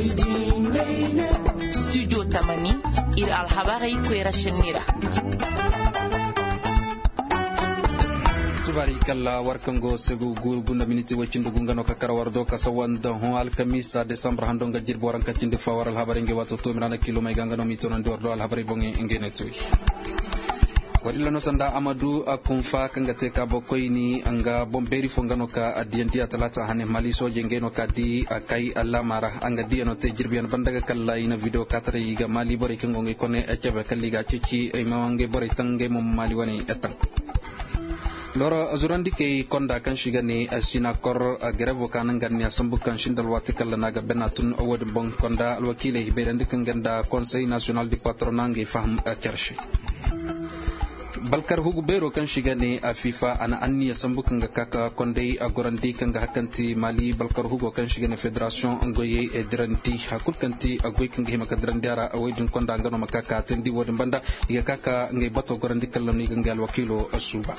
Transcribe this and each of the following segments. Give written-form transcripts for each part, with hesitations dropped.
Studio Tamani ir alhabari kwera shenira. Tubari kala warkango segu gunda miniti wachindu gungano kakara wardo kasawanda ho alkamisa Desember handonga jirbo waranka chindi fawar alhabari nge watu tu mirana kilo mai gangano mitono ndi wardo alhabari bonge ngene tui. Wadilano sanda Amadu akumfa kangate kabo koini anga bomberi fongano ka adiantia talata hane maliso jengeno ka di akai alamara anga diano te jirbian bandaga kala ina video katare iga mali bori kengonge kone echebe kaliga chichi imawange bori tange mum mali wani etang. Loro azurandi ke konda kan shigani asina kor grebo kanan gannya sambukan shindal wati kala naga benatun awad bong konda alwakile hiberandi kan ganda Conseil National du Patronage faham cherche. Balkar hugu bero kan shigani a FIFA ana anniya sambukan ga kaka kondai a gorandi kan ga hakanti mali balkar hugo kan shigani federation angoye e diranti hakul kanti agoy kan ga maka dirandara a waydin konda ngano makaka tendi wodin banda ya kaka ngai bato gorandi kalloni gangal wakilo asuba.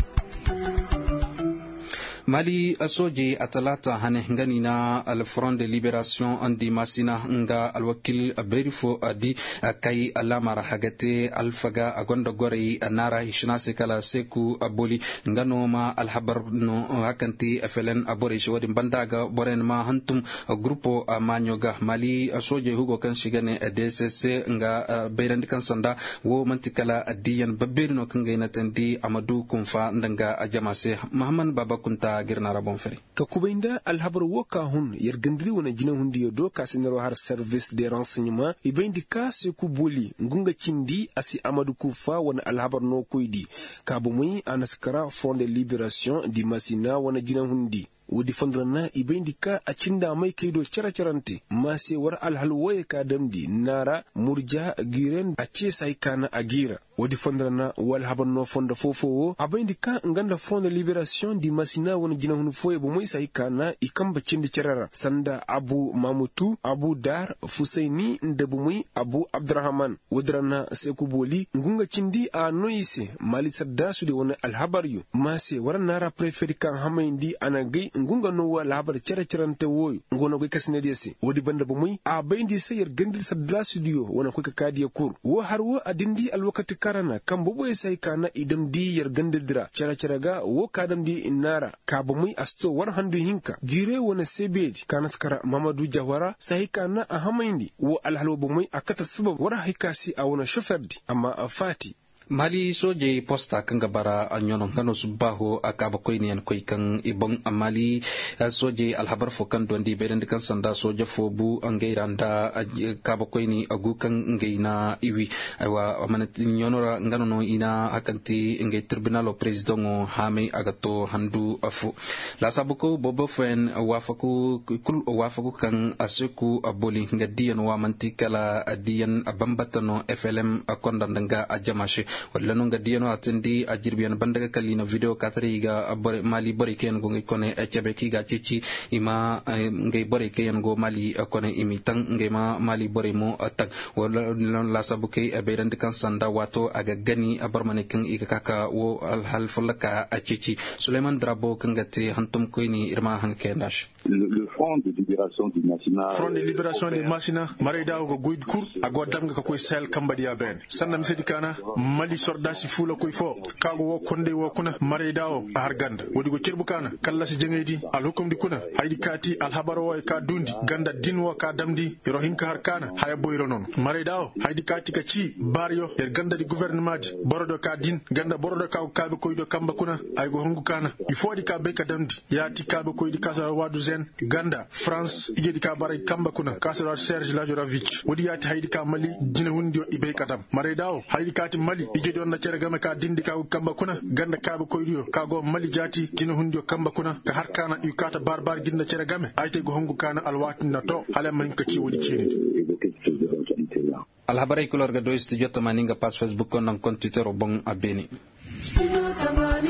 Mali asoje atalata hane ngani na al Front de Libération andi masina nga alwakil berifo adi kai alamara hagate alfaga agonda gorei anara hishnase kala seku aboli ngano ma alhabar no hakanti afelen abore shodi bandaga boren ma hantum grupo amanyoga Mali asoje hugo kan shigane DCC nga beirandi kan sanda wo mantikala adiyan babirno kan gaina tandi Amadu Kumfa ndanga ajamase Muhammad Baba Kunta girna rabon fere ka kubainda alhabar woka hun yargandri wana jina hundi yodo ka sinaro har service de renseignement ibendi ka se ku boli ngunga kindi asi Amadu Kufa wana alhabar no koidi ka bumui anaskara Front de Libération di masina wana jina hundi wodi fondrana ibendi ka acinda mai kaido characharanti mase war alhalwaye ka damdi nara murja giren ace sai kana agira wodi fondrana wal habanno fonda fofo abendi ka nganda Front de Libération di masina wona jina hunu foye bo moy sai kana ikamba cindi charara sanda Abu Mamutu Abu Dar Fusaini ndebu moy Abu Abdurrahman wodrana seku boli ngunga cindi a noise Mali sadda su de wona alhabaryu mase war nara preferi kan hamaindi anagay ngunga no wa labar characharante woyo ngono go kasne desi wodi banda bo moy a bayndi sayar gandil sadda studio wona ko ka kadiya kur wo har wo adindi alwakati karana kan bo boy sai kana idam di yar gandidira characharaga wo kadam di inara ka bo moy asto war handu hinka gire wona sebedi kanaskara Mamadou Jawara sai kana a hamaindi wo alhalo bo moy akata sabab war hikasi a wona shoferdi amma a fati Mali soje posta kan gabara anyono ngano subaho akaba koyni en koy kan ibon amali soje alhabar fo kan dondi berende kan sanda soje fo bu angeiranda akaba koyni agu kan ngeina iwi aywa amanati nyonora ngano no ina akanti nge tribunal o president o hame agato handu afu la sabuko bobo fen wafaku kul wafaku kan asuku aboli ngadiyan wa mantikala adiyan abambatano FLM akondandanga ajamashi wala nunga diano atendi ajirbian bandaga kalina video katriga Mali bori ken go ngikone echebeki ga chichi ima ngai bori ken go Mali akone imitang ngai ma Mali bori mo atak wala la sabuke abedan kan sanda wato aga gani abarmane kan ikaka wo alhal fulaka achichi Suleiman Drabo kangate hantum koini irma hankendash le Front de Libération du Masina Front de Libération de Masina marida go goid kur ago damga ko sel kambadiya ben sanna misedi kana Mali sordasi fula koy fo kago wo konde wo kuna marida o harganda wodi go cerbu kana kala si jengedi al hukum di kuna haydi kati al habaro o ka dundi ganda dinwo ka damdi rohinka har kana haya boyro non marida o haydi kati ka ci baryo er ganda di gouvernement di borodo ka din ganda borodo ka be koy do kamba kuna ay go hongu kana il faut di ka be ka damdi yati ka be koy di kasara wadu zen ganda France ige di ka bare kamba kuna kasara Serge Lajoravic wodi yati haydi ka Mali dina hundio ibe kadam marida o haydi kati Mali ige don na cere game ka dindi ka kamba kuna ganda ka be koydiyo ka go Mali jati dina hundio kamba kuna ka har kana yukata barbar ginna cere game ayte go hongu kana alwati na to halama hinka ki wodi ceni alhabarai kulor ga do studio tamaninga pas Facebook kon Twitter bon abeni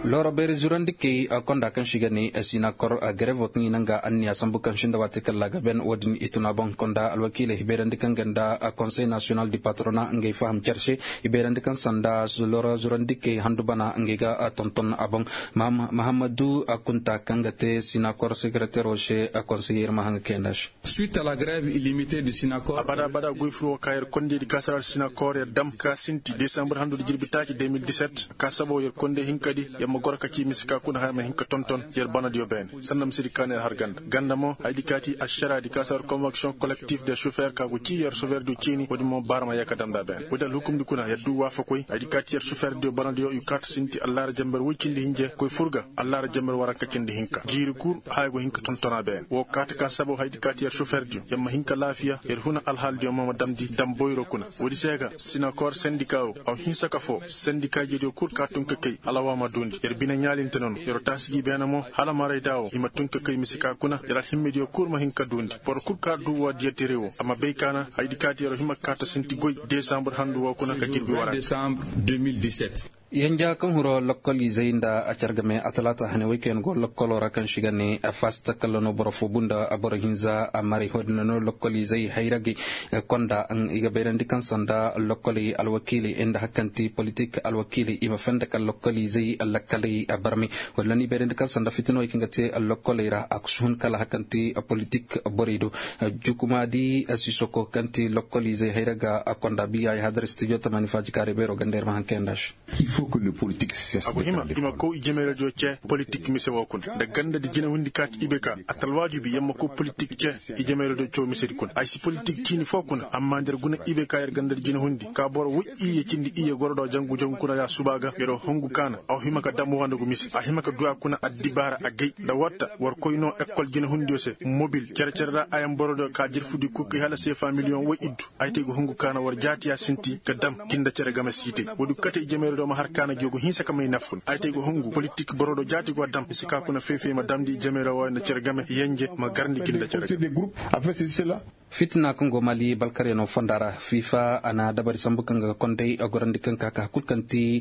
loro bere zurandike konda kan shigani asina kor grevot ni nanga anni asambu kan shinda watikal laga ben odin ituna bon konda alwakile hiberandikan ganda conseil national du patronat ngey faham cherche hiberandikan sanda loro zurandike handubana ngega tonton abong Mahamadou akunta kangate sinakor secrétaire au chef conseiller mahang kendash suite à la grève illimitée du Sinacor bada goyfro kayr konde di kasar Sinacor dam ka sinti décembre handu jirbitaaki 2017 ka sabo yer konde hinkadi yamma gorka ki misika kuna ha hinka tonton yer banadio ben sannam sidi kaner har gandamo haydikati ashara di kasar convention collective des chauffeurs ka go ci yer chauffeur du cini wodi mo barma yakadam da ben wodal hukum di kuna yaddu wafa koy haydikati yer chauffeur de banadio yu kat sinti allah jambar wukindi hinje koy furga allah jambar waraka kindi hinka jiri kur haygo hinka tontona ben wo ka sabo haydikati yer chauffeur di yamma hinka lafiya yer huna alhal di mo damdi dam boyro kuna wodi sega Sinacor syndicat aw hinsa ka fo syndicat je de kur ka tunka kay alawa ma dundi yer bina nyalinte non yer tasgi benamo hala maray dawo ima tunka kay misika kuna yer himmedi kur ma hinka dundi por kur ka du wa diete rewo ama beykana haydikati yer himma kata sinti goy décembre handu wa kuna ka girbi wara décembre 2017 yanja kan huro lokkoli zeinda acargame atalata hane weekend go lokkolo rakan shigani fasta kallono borofo bunda aboro hinza amari hodno lokkoli zai hayragi konda an iga berandi kan sanda lokkoli alwakili inda hakanti politique alwakili ima fenda kal lokkoli zai allakali abarmi wallani berandi kan sanda fitino ikingate lokkoli ra akshun kala hakanti politique borido jukuma di asisoko kanti lokkoli zai hayraga konda biya hadar studio tamani fajikare bero gander mahankendash. Il faut que le politique cesse ima ko ijemere jo ce politique mi sewo kun da ganda di jina hundi kat ibeka atal wajibi yamma ko politique ce ijemere do cho mi sedi kun ay si politique kini fokun amma der guna ibeka yer ganda di jina hundi ka bor wu'i kindi iye gordo jangu kuna ya subaga yero hongu kana aw himaka damu wanda go misi a himaka duwa kuna addibara agay da watta war koyno école jina hundi se mobile cercerda ayam borodo ka jirfudi ko hala sefa million wo iddu ay tego hongu kana war jatiya sinti ka dam kinda cere gama site wodu kate ijemere do harkana jogo hinsa kamay nafun ay tay go hongu politique borodo jati go dam sika kuna fefe ma damdi jamera wa na cergame yenje ma garndi kinda cergame des groupes en fait c'est cela fitna kongo mali balkare no fondara fifa ana dabari sambukanga konde agorandi kanka ka kulkanti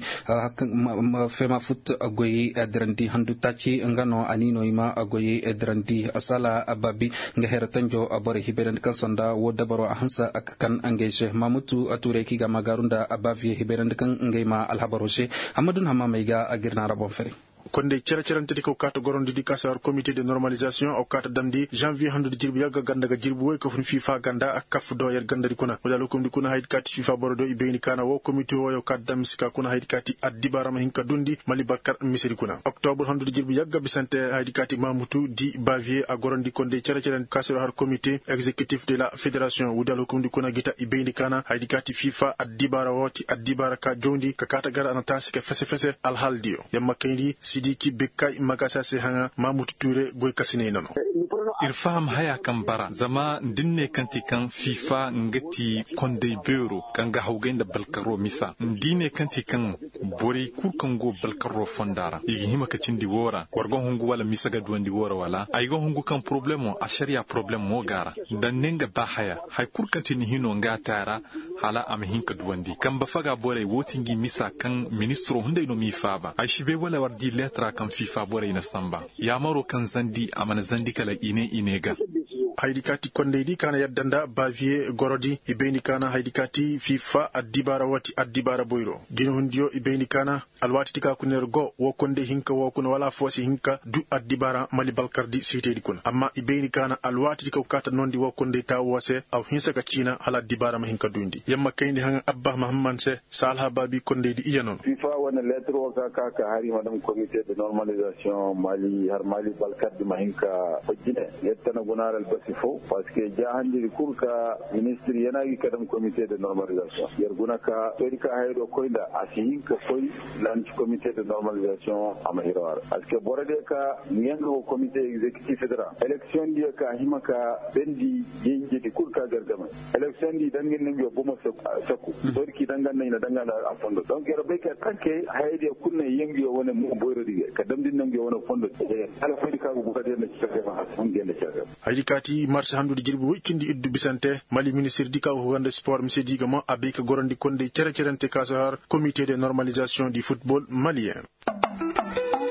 fema fut agoyi adranti handu tachi ngano anino ima agoyi adranti asala ababi ngahera tanjo abore hiberandi kansanda wo dabaro hansa akkan angeje mamutu ature kiga magarunda abavi hiberandi kan ngema alhabaroshe amadun hamamaiga agirna rabon fere konde cercerante ko kata gorondi di kasar comité de normalisation au kata damdi janvier handu jirbi yaga ganda ga jirbi way ko fun fifa ganda ak kaf do yer ganda di kuna wala ko kuna hayd kati fifa borodo ibeni kana wo comité wo yo kata damsika kuna hayd kati addibarama hinka dundi mali bakar misiri kuna octobre handu jirbi yaga bisante hayd kati mamutu di bavier a gorondi konde cercerante kasar har comité exécutif de la fédération wala ko kuna gita ibeni kana hayd kati fifa addibara woti addibara ka jondi ka kata gara anatasi ke fese al haldio yamma kaydi sidiki bekay magasa se hanga Mamoudou Touré goy kasine nano irfam haya kambara zama ndinne kanti kan fifa ngati konde bureau kanga hawgenda balkaro misa ndine kanti kan bori kurkango balkaro fondara igi hima kacindi wora wargo hungu wala misa ga duandi wora wala aygo hungu kan problemo a sharia problem mo gara dan nenga ba haya hay kurkanti ni hino ngatara hala am hinka duandi kan ba faga bore wotingi misa kan ministro hunde no mi faba ay shibe wala wardi letra kan fifa bore ina samba ya maro kan zandi amana zandi kala inega haydikati kondeydi kana yaddanda bavier gorodi ibeni kana haydikati fifa addibara wati addibara boyro gino hundiyo ibeni kana alwati tika kuner go wo konde hinka wo kuna wala fosi hinka du addibara mali balkardi sitedi kun amma ibeni kana alwati tika kata nondi wo konde ta wose aw hinsa ka china hala addibara ma hinka dundi yamma kayndi hanga abba mahamman se salha babi kondeydi iyanon fifa wana lettre o ka hari madam comité de normalisation mali har mali balkardi ma hinka fajine yettana gunal sifo parce que jahandi kurka ministre yanagi kadam comité de normalisation yerguna ka erika haydo koyda asihin ka koy lanci comité de normalisation amahirwar parce que borade ka nyengo comité exécutif fédéral élection dia ka himaka bendi yenje di kurka gargama élection di dangin ngi bomo sakku dorki dangan na dangan afondo donc yerbe ka tanke hayde kunne yengi wona mo boyro dige kadam din ngi wona fondo ala fodi ka go kadde na ci ma on gende ci haydikati marché handude jirbi wikindi iddu bisante mali ministre di kaw hande sport monsieur digama abika gorondi konde cerecerente kasahar comité de normalisation du football malien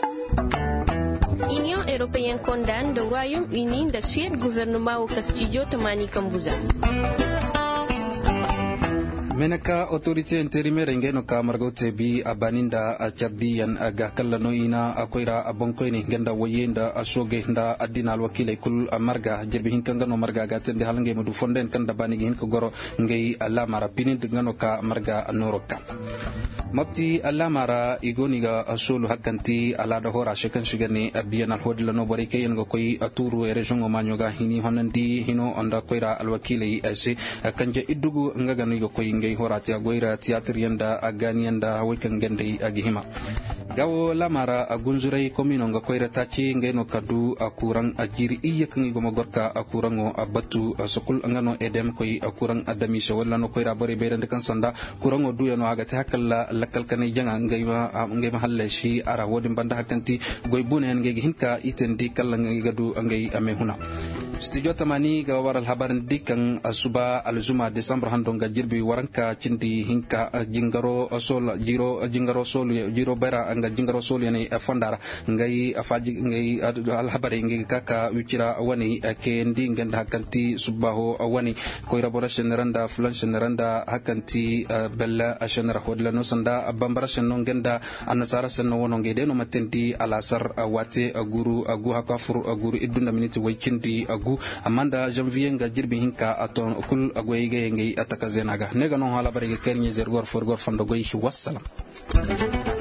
Européen condamne le Royaume-Uni da Suède gouvernement au Castillo Tamani Kambuza. menaka autorité intérimaire ngeno ka margote bi abaninda achardiyan aga kala noina akoira abonkoini ngenda woyenda asoge nda adinal wakile kul marga jirbi hinkanga no marga gatende halange mudu fonden kan dabani hin ko goro ngey alamara pinin ngano ka marga noroka mabti alamara igoniga asulu hakanti alada hora shekan shigani abiyan alhodla no bari kayen go koy aturu region o manyoga hini honandi hino onda koira alwakile ase kanje idugu ngagani go koy ngey horati agoira theater yanda agani yanda hawikan gande agihima gawo lamara agunzurai komino nga koira tachi ngeno kadu akurang ajiri iya kangi go magorka akurango abatu sokul ngano edem koy akurang adami so wala no koira bari beerande kan sanda kurango duya no agati hakalla lakal kan janga ngayma halle shi ara wodi banda hakanti goy bunen ngey hinka itendi kala ngey gadu ngey ame huna studio tamani ga waral habaran dikan asuba alzuma Desember handonga jirbi waranka cindi hinka jingaro sol jiro bera anga jingaro sol yani fondara ngai afaji ngai al habari ngai kaka wicira wani kendi ngenda hakanti subaho wani ko elaboration randa flanche randa hakanti bella ashanara hodla no sanda bambarashan no ngenda anasara sanno wono ngede no matenti alasar wate aguru agu hakafur aguru idunda miniti waykindi agu amanda janvier nga jirbi hinka aton kul agoyge ngai ataka zenaga nega no hala bare ke kenye zergor forgor fando goyi wassalam